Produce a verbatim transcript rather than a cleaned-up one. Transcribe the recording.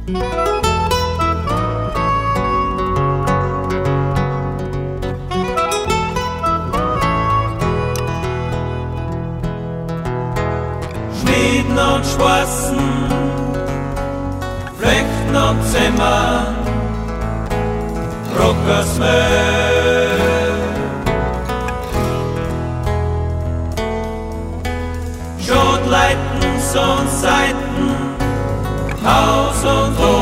Schmieden und Schwarzen, Flechten und Zimmern, Ruckersmehl. Schotleitens und Seiten, Haus und Hof.